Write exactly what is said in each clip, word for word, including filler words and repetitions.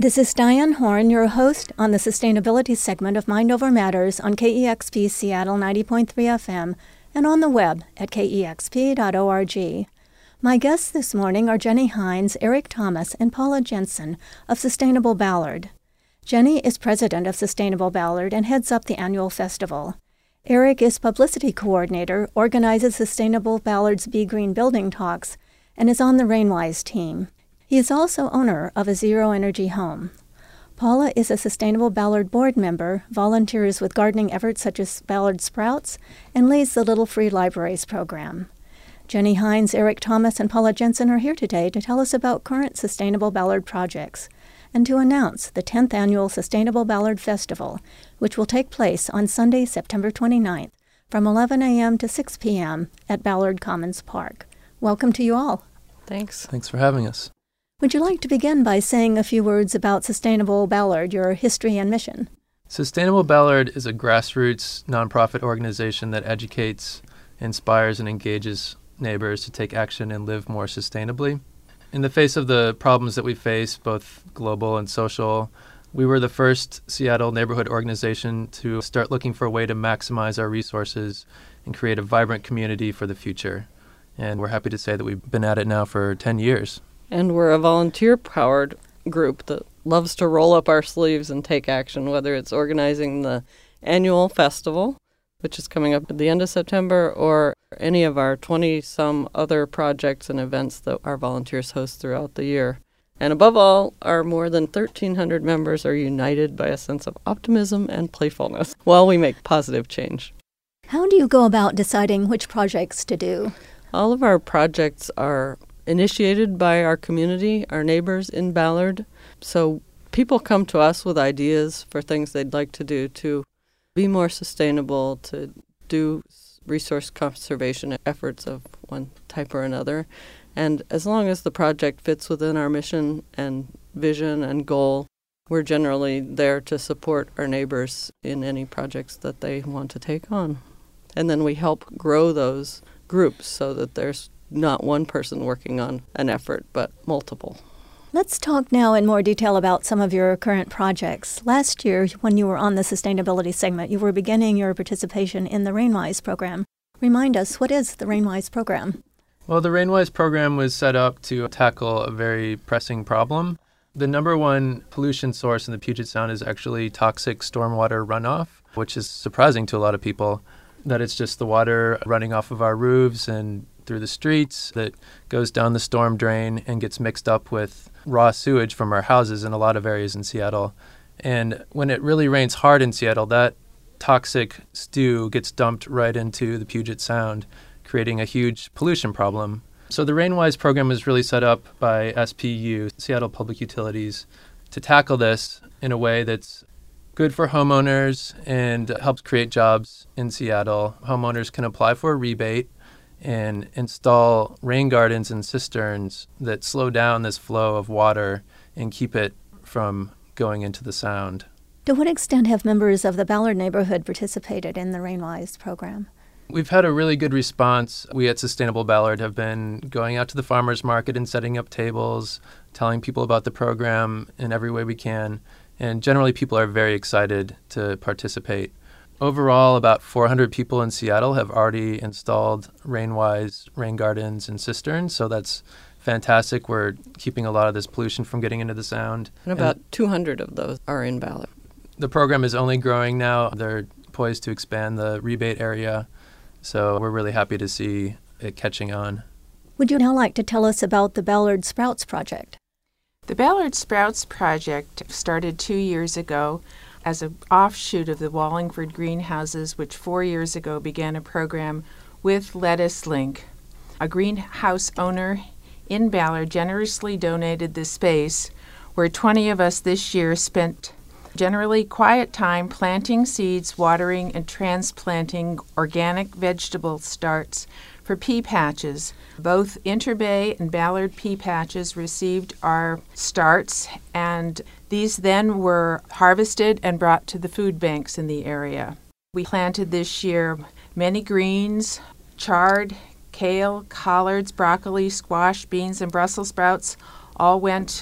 This is Diane Horn, your host on the sustainability segment of Mind Over Matters on K E X P Seattle ninety point three F M and on the web at K E X P dot org. My guests this morning are Jenny Hines, Eric Thomas, and Paula Jensen of Sustainable Ballard. Jenny is president of Sustainable Ballard and heads up the annual festival. Eric is publicity coordinator, organizes Sustainable Ballard's Be Green Building Talks, and is on the Rainwise team. He is also owner of a zero-energy home. Paula is a Sustainable Ballard board member, volunteers with gardening efforts such as Ballard Sprouts, and leads the Little Free Libraries program. Jenny Hines, Eric Thomas, and Paula Jensen are here today to tell us about current Sustainable Ballard projects and to announce the tenth Annual Sustainable Ballard Festival, which will take place on Sunday, September twenty-ninth, from eleven a.m. to six p.m. at Ballard Commons Park. Welcome to you all. Thanks. Thanks for having us. Would you like to begin by saying a few words about Sustainable Ballard, your history and mission? Sustainable Ballard is a grassroots nonprofit organization that educates, inspires, and engages neighbors to take action and live more sustainably. In the face of the problems that we face, both global and social, we were the first Seattle neighborhood organization to start looking for a way to maximize our resources and create a vibrant community for the future. And we're happy to say that we've been at it now for ten years. And we're a volunteer-powered group that loves to roll up our sleeves and take action, whether it's organizing the annual festival, which is coming up at the end of September, or any of our twenty-some other projects and events that our volunteers host throughout the year. And above all, our more than thirteen hundred members are united by a sense of optimism and playfulness while we make positive change. How do you go about deciding which projects to do? All of our projects are initiated by our community, our neighbors in Ballard. So people come to us with ideas for things they'd like to do to be more sustainable, to do resource conservation efforts of one type or another. And as long as the project fits within our mission and vision and goal, we're generally there to support our neighbors in any projects that they want to take on. And then we help grow those groups so that there's not one person working on an effort, but multiple. Let's talk now in more detail about some of your current projects. Last year, when you were on the sustainability segment, you were beginning your participation in the Rainwise program. Remind us, what is the Rainwise program? Well, the Rainwise program was set up to tackle a very pressing problem. The number one pollution source in the Puget Sound is actually toxic stormwater runoff, which is surprising to a lot of people, that it's just the water running off of our roofs and through the streets that goes down the storm drain and gets mixed up with raw sewage from our houses in a lot of areas in Seattle. And when it really rains hard in Seattle, that toxic stew gets dumped right into the Puget Sound, creating a huge pollution problem. So the Rainwise program was really set up by S P U, Seattle Public Utilities, to tackle this in a way that's good for homeowners and helps create jobs in Seattle. Homeowners can apply for a rebate and install rain gardens and cisterns that slow down this flow of water and keep it from going into the Sound. To what extent have members of the Ballard neighborhood participated in the Rainwise program? We've had a really good response. We at Sustainable Ballard have been going out to the farmers market and setting up tables, telling people about the program in every way we can. And generally, people are very excited to participate. Overall, about four hundred people in Seattle have already installed Rainwise rain gardens and cisterns, so that's fantastic. We're keeping a lot of this pollution from getting into the Sound. And about and two hundred of those are in Ballard. The program is only growing now. They're poised to expand the rebate area, so we're really happy to see it catching on. Would you now like to tell us about the Ballard Sprouts project? The Ballard Sprouts project started two years ago as an offshoot of the Wallingford Greenhouses, which four years ago began a program with Lettuce Link. A greenhouse owner in Ballard generously donated the space where twenty of us this year spent generally quiet time planting seeds, watering, and transplanting organic vegetable starts for pea patches. Both Interbay and Ballard pea patches received our starts, and these then were harvested and brought to the food banks in the area. We planted this year many greens, chard, kale, collards, broccoli, squash, beans, and Brussels sprouts all went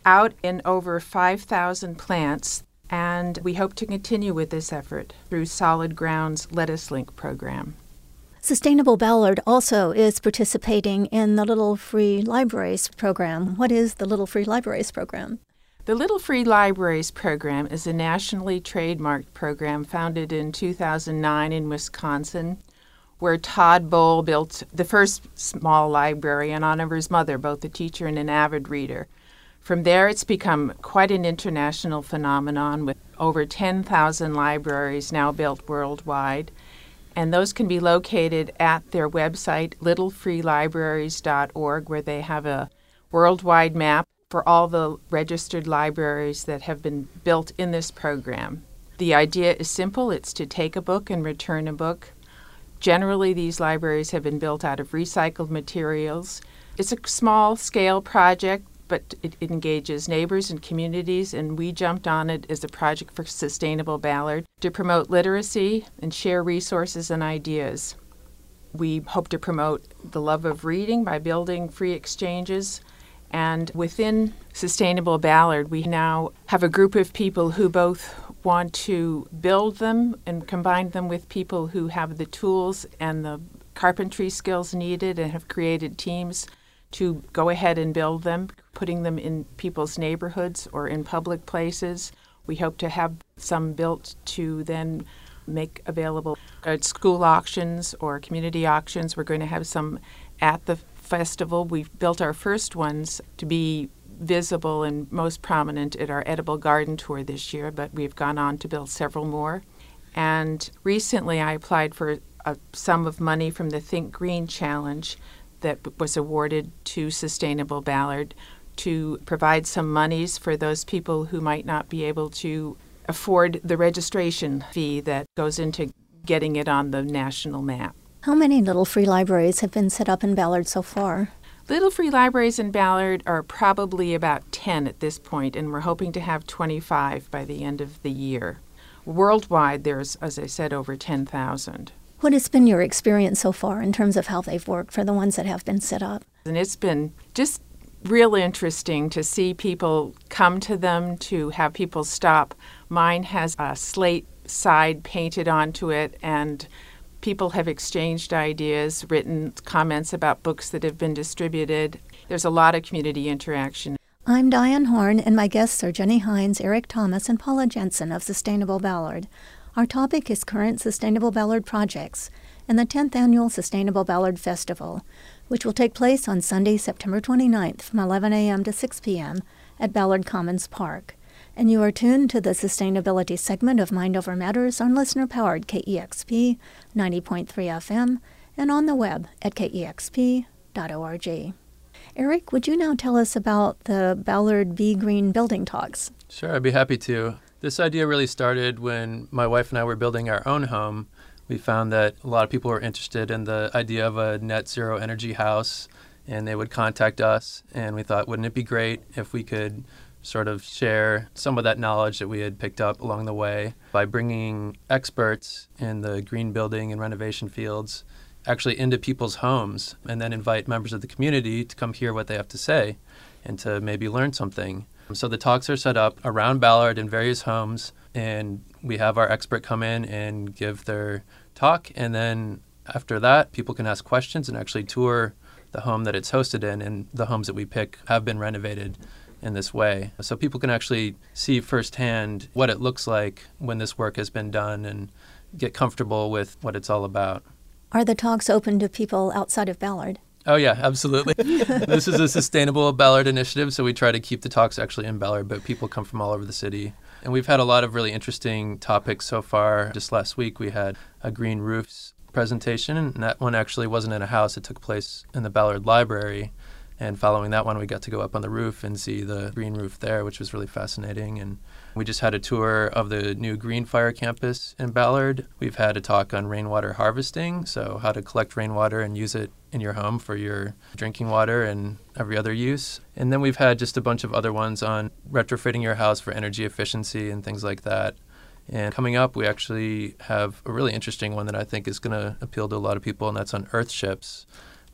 out in over five thousand plants, and we hope to continue with this effort through Solid Ground's Lettuce Link program. Sustainable Ballard also is participating in the Little Free Libraries program. What is the Little Free Libraries program? The Little Free Libraries program is a nationally trademarked program founded in two thousand nine in Wisconsin, where Todd Bowl built the first small library in honor of his mother, both a teacher and an avid reader. From there, it's become quite an international phenomenon with over ten thousand libraries now built worldwide. And those can be located at their website, little free libraries dot org, where they have a worldwide map for all the registered libraries that have been built in this program. The idea is simple. It's to take a book and return a book. Generally, these libraries have been built out of recycled materials. It's a small-scale project, but it, it engages neighbors and communities, and we jumped on it as a project for Sustainable Ballard to promote literacy and share resources and ideas. We hope to promote the love of reading by building free exchanges, and within Sustainable Ballard, we now have a group of people who both want to build them and combine them with people who have the tools and the carpentry skills needed and have created teams to go ahead and build them, putting them in people's neighborhoods or in public places. We hope to have some built to then make available at school auctions or community auctions. We're going to have some at the festival. We've built our first ones to be visible and most prominent at our Edible Garden Tour this year, but we've gone on to build several more. And recently I applied for a sum of money from the Think Green Challenge that was awarded to Sustainable Ballard to provide some monies for those people who might not be able to afford the registration fee that goes into getting it on the national map. How many Little Free Libraries have been set up in Ballard so far? Little Free Libraries in Ballard are probably about ten at this point, and we're hoping to have twenty-five by the end of the year. Worldwide, there's, as I said, over ten thousand. What has been your experience so far in terms of how they've worked for the ones that have been set up? And it's been just real interesting to see people come to them, to have people stop. Mine has a slate side painted onto it, and people have exchanged ideas, written comments about books that have been distributed. There's a lot of community interaction. I'm Diane Horn, and my guests are Jenny Hines, Eric Thomas, and Paula Jensen of Sustainable Ballard. Our topic is current Sustainable Ballard projects and the tenth Annual Sustainable Ballard Festival, which will take place on Sunday, September twenty-ninth from eleven a.m. to six p.m. at Ballard Commons Park. And you are tuned to the sustainability segment of Mind Over Matters on listener-powered K E X P ninety point three F M and on the web at K E X P dot org. Eric, would you now tell us about the Ballard Be Green Building Talks? Sure, I'd be happy to. This idea really started when my wife and I were building our own home. We found that a lot of people were interested in the idea of a net zero energy house, and they would contact us, and we thought, wouldn't it be great if we could sort of share some of that knowledge that we had picked up along the way by bringing experts in the green building and renovation fields actually into people's homes, and then invite members of the community to come hear what they have to say and to maybe learn something. So the talks are set up around Ballard in various homes, and we have our expert come in and give their talk, and then after that, people can ask questions and actually tour the home that it's hosted in, and the homes that we pick have been renovated in this way. So people can actually see firsthand what it looks like when this work has been done and get comfortable with what it's all about. Are the talks open to people outside of Ballard? Oh, yeah, absolutely. This is a Sustainable Ballard initiative, so we try to keep the talks actually in Ballard, but people come from all over the city. And we've had a lot of really interesting topics so far. Just last week, we had a green roofs presentation, and that one actually wasn't in a house. It took place in the Ballard Library. And following that one, we got to go up on the roof and see the green roof there, which was really fascinating. And we just had a tour of the new Greenfire campus in Ballard. We've had a talk on rainwater harvesting, so how to collect rainwater and use it in your home for your drinking water and every other use. And then we've had just a bunch of other ones on retrofitting your house for energy efficiency and things like that. And coming up, we actually have a really interesting one that I think is going to appeal to a lot of people, and that's on earth ships,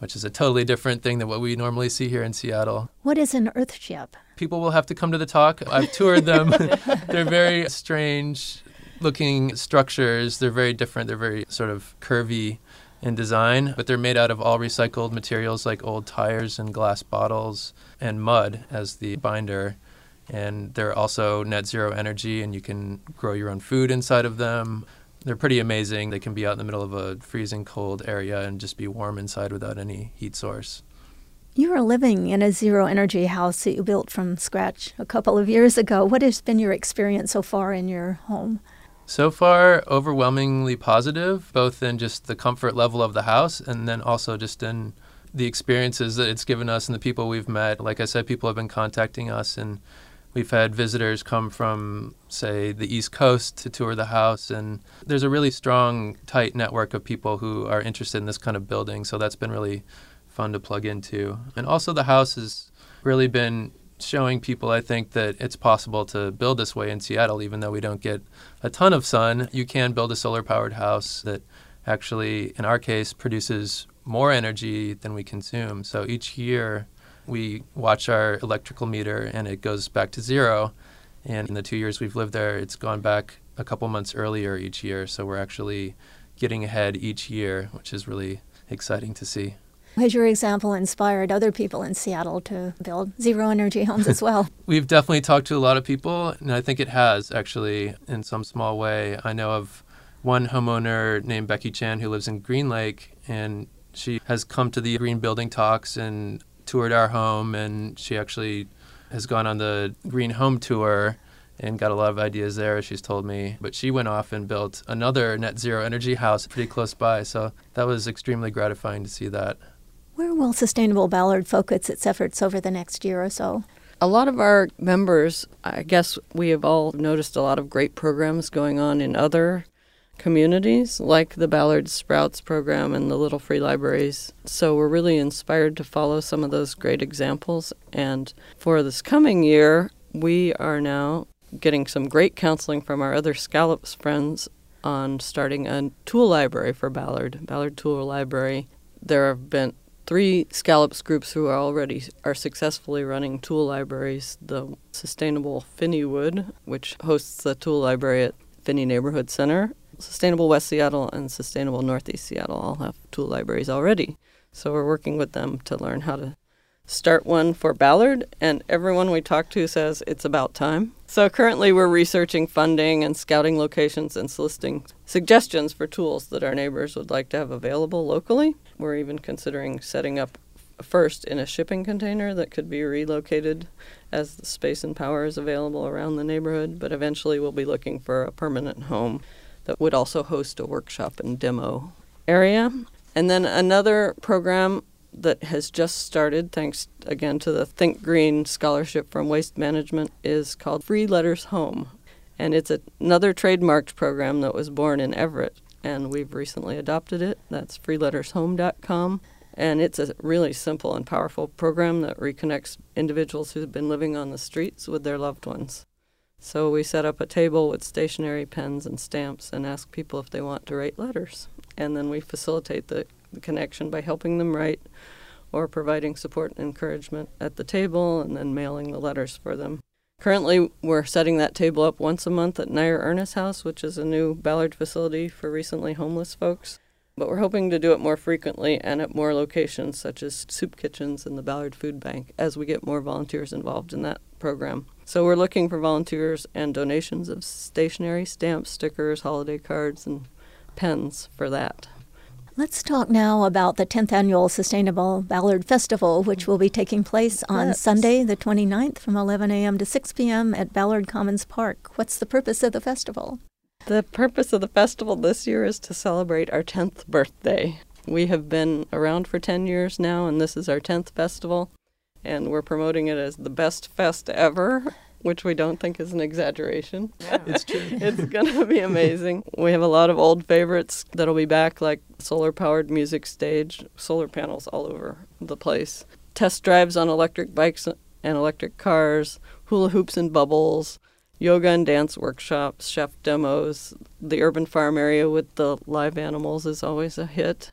which is a totally different thing than what we normally see here in Seattle. What is an Earthship? People will have to come to the talk. I've toured them. They're very strange looking structures. They're very different. They're very sort of curvy in design, but they're made out of all recycled materials like old tires and glass bottles and mud as the binder. And they're also net zero energy, and you can grow your own food inside of them. They're pretty amazing. They can be out in the middle of a freezing cold area and just be warm inside without any heat source. You are living in a zero-energy house that you built from scratch a couple of years ago. What has been your experience so far in your home? So far, overwhelmingly positive, both in just the comfort level of the house and then also just in the experiences that it's given us and the people we've met. Like I said, people have been contacting us, and we've had visitors come from, say, the East Coast to tour the house, and there's a really strong, tight network of people who are interested in this kind of building, so that's been really fun to plug into. And also the house has really been showing people, I think, that it's possible to build this way in Seattle, even though we don't get a ton of sun. You can build a solar-powered house that actually, in our case, produces more energy than we consume. So each year we watch our electrical meter and it goes back to zero. And in the two years we've lived there, it's gone back a couple months earlier each year. So we're actually getting ahead each year, which is really exciting to see. Has your example inspired other people in Seattle to build zero-energy homes as well? We've definitely talked to a lot of people, and I think it has, actually, in some small way. I know of one homeowner named Becky Chan who lives in Green Lake, and she has come to the Green Building Talks and toured our home, and she actually has gone on the Green Home Tour and got a lot of ideas there, she's told me. But she went off and built another net zero energy house pretty close by, so that was extremely gratifying to see that. Where will Sustainable Ballard focus its efforts over the next year or so? A lot of our members, I guess we have all noticed a lot of great programs going on in other communities, like the Ballard Sprouts program and the Little Free Libraries. So we're really inspired to follow some of those great examples. And for this coming year, we are now getting some great counseling from our other Scallops friends on starting a tool library for Ballard, Ballard Tool Library. There have been three Scallops groups who are already are successfully running tool libraries. The Sustainable Finneywood, which hosts the tool library at Finney Neighborhood Center. Sustainable West Seattle and Sustainable Northeast Seattle all have tool libraries already. So we're working with them to learn how to start one for Ballard, and everyone we talk to says it's about time. So currently we're researching funding and scouting locations and soliciting suggestions for tools that our neighbors would like to have available locally. We're even considering setting up first in a shipping container that could be relocated as the space and power is available around the neighborhood, but eventually we'll be looking for a permanent home that would also host a workshop and demo area. And then another program that has just started, thanks again to the Think Green scholarship from Waste Management, is called Free Letters Home. And it's a, another trademarked program that was born in Everett, and we've recently adopted it. That's free letters home dot com. And it's a really simple and powerful program that reconnects individuals who've been living on the streets with their loved ones. So we set up a table with stationery, pens, and stamps and ask people if they want to write letters. And then we facilitate the the connection by helping them write or providing support and encouragement at the table and then mailing the letters for them. Currently, we're setting that table up once a month at Nair Ernest House, which is a new Ballard facility for recently homeless folks. But we're hoping to do it more frequently and at more locations, such as soup kitchens and the Ballard Food Bank, as we get more volunteers involved in that program. So we're looking for volunteers and donations of stationery, stamps, stickers, holiday cards, and pens for that. Let's talk now about the tenth Annual Sustainable Ballard Festival, which will be taking place on Yes. Sunday, the twenty-ninth, from eleven a.m. to six p.m. at Ballard Commons Park. What's the purpose of the festival? The purpose of the festival this year is to celebrate our tenth birthday. We have been around for ten years now, and this is our tenth festival, and we're promoting it as the best fest ever, which we don't think is an exaggeration. It's true. It's going to be amazing. We have a lot of old favorites that'll be back, like solar-powered music stage, solar panels all over the place, test drives on electric bikes and electric cars, hula hoops and bubbles, yoga and dance workshops, chef demos. The urban farm area with the live animals is always a hit.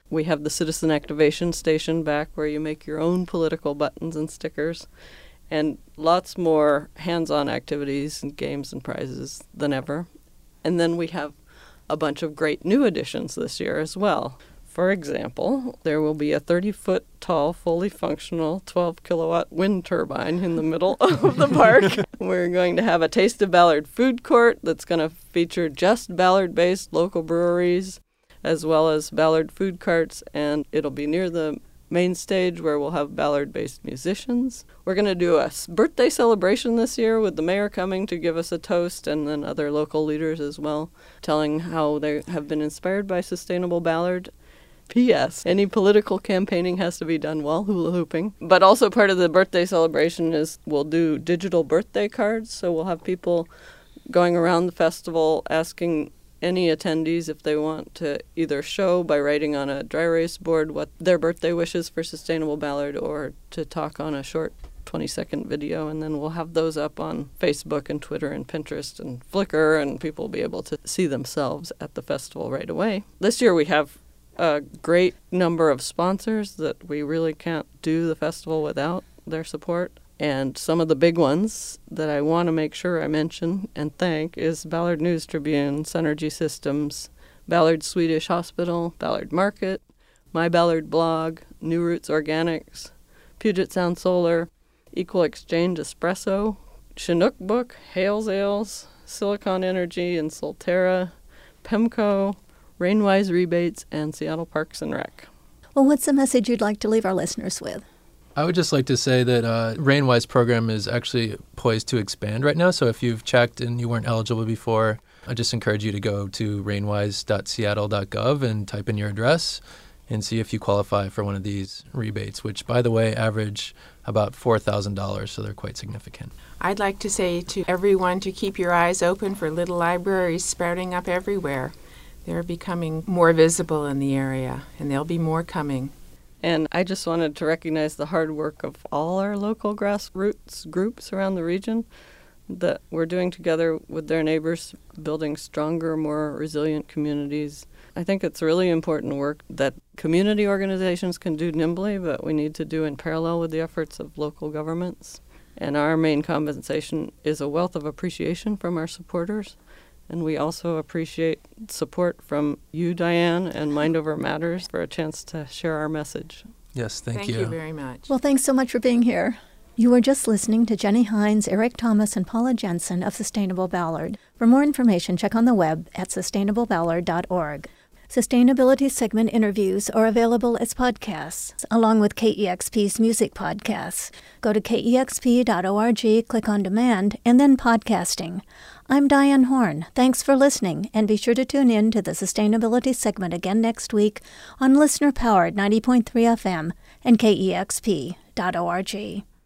We have the Citizen Activation Station back where you make your own political buttons and stickers, and lots more hands-on activities and games and prizes than ever. And then we have a bunch of great new additions this year as well. For example, there will be a thirty-foot tall, fully functional twelve kilowatt wind turbine in the middle of the park. We're going to have a Taste of Ballard food court that's going to feature just Ballard-based local breweries, as well as Ballard food carts, and it'll be near the main stage where we'll have Ballard-based musicians. We're going to do a birthday celebration this year with the mayor coming to give us a toast, and then other local leaders as well, telling how they have been inspired by Sustainable Ballard. P S. Any political campaigning has to be done while hula hooping. But also part of the birthday celebration is we'll do digital birthday cards, so we'll have people going around the festival asking any attendees if they want to either show by writing on a dry erase board what their birthday wishes for Sustainable Ballard, or to talk on a short twenty-second video, and then we'll have those up on Facebook and Twitter and Pinterest and Flickr, and people will be able to see themselves at the festival right away. This year we have a great number of sponsors that we really can't do the festival without their support. And some of the big ones that I want to make sure I mention and thank is Ballard News Tribune, Synergy Systems, Ballard Swedish Hospital, Ballard Market, My Ballard Blog, New Roots Organics, Puget Sound Solar, Equal Exchange Espresso, Chinook Book, Hales Ales, Silicon Energy and Solterra, Pemco, Rainwise Rebates, and Seattle Parks and Rec. Well, what's the message you'd like to leave our listeners with? I would just like to say that uh, Rainwise program is actually poised to expand right now. So if you've checked and you weren't eligible before, I just encourage you to go to rainwise dot seattle dot gov and type in your address and see if you qualify for one of these rebates, which, by the way, average about four thousand dollars, so they're quite significant. I'd like to say to everyone to keep your eyes open for little libraries sprouting up everywhere. They're becoming more visible in the area, and there'll be more coming. And I just wanted to recognize the hard work of all our local grassroots groups around the region that we're doing together with their neighbors, building stronger, more resilient communities. I think it's really important work that community organizations can do nimbly, but we need to do in parallel with the efforts of local governments. And our main compensation is a wealth of appreciation from our supporters. And we also appreciate support from you, Diane, and Mind Over Matters for a chance to share our message. Yes, thank, thank you. Thank you very much. Well, thanks so much for being here. You were just listening to Jenny Hines, Eric Thomas, and Paula Jensen of Sustainable Ballard. For more information, check on the web at sustainable ballard dot org. Sustainability segment interviews are available as podcasts, along with K E X P's music podcasts. Go to K E X P dot org, click on Demand, and then Podcasting. I'm Diane Horn. Thanks for listening, and be sure to tune in to the Sustainability segment again next week on listener-powered ninety point three F M and K E X P dot org.